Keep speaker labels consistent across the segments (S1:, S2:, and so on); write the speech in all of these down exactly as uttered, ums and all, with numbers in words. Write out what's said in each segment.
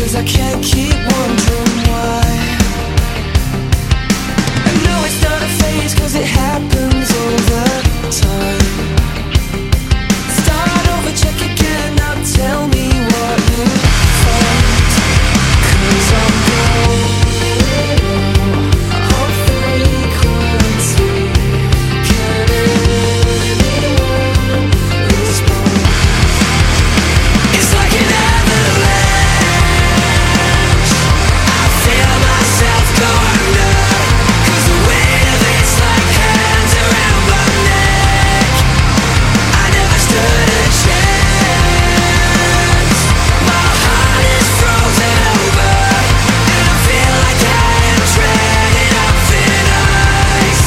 S1: 'cause I can't keep wondering why. I know it's not a phase 'cause it happens all the time. Start over, check again, now tell me what you find. 'Cause I'm going on frequency. Can anyone respond? It's like an avalanche. I feel myself go under, 'cause the weight of it's like hands around my neck. I never stood a chance. My heart is frozen over, and I feel like I am treading on thin ice.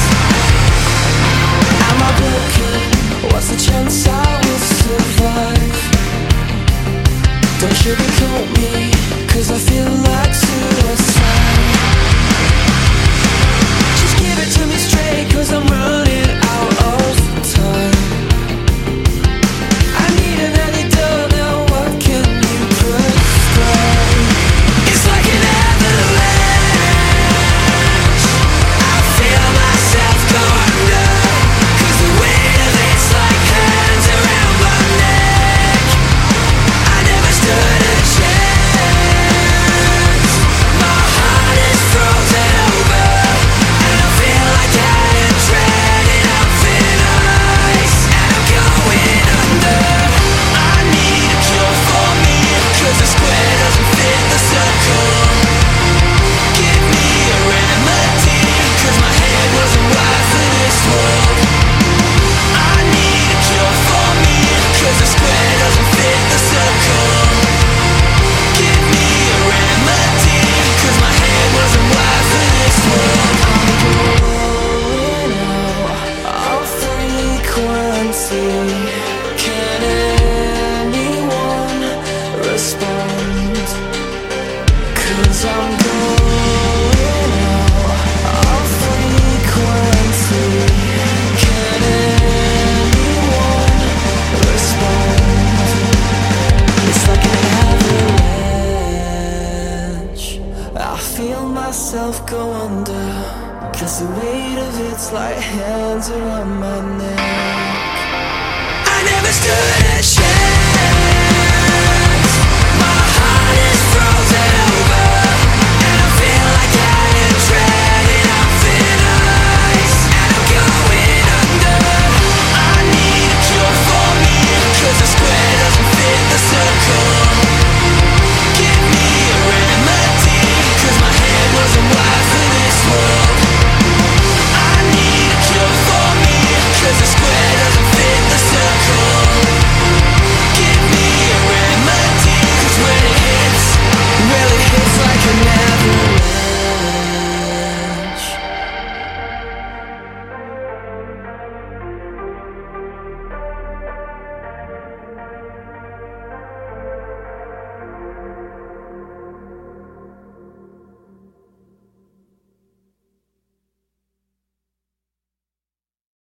S1: Am I broken? What's the chance I will survive? Don't sugarcoat me, 'cause I feel like suicide. Just give it to me straight, 'cause I'm running out of time. I need an antidote now, what can you prescribe? It's like an avalanche. I feel myself go under, 'cause the weight of it's like hands around my neck. I never stood a chance. My heart is frozen over, and I feel like I am treading on thin ice. And I'm going under. I need a cure for me, 'cause the square doesn't fit the circle. Give me a remedy, 'cause my head wasn't wired for this world. I need a cure for me, 'cause the square doesn't fit the circle. Give me a remedy, 'cause my head wasn't wired for this world. I'm going out of frequency. Can anyone respond? 'Cause I'm going out of frequency. Can anyone respond? It's like an avalanche. I feel myself go under, 'cause the weight of it's like hands around my neck. I never stood a chance.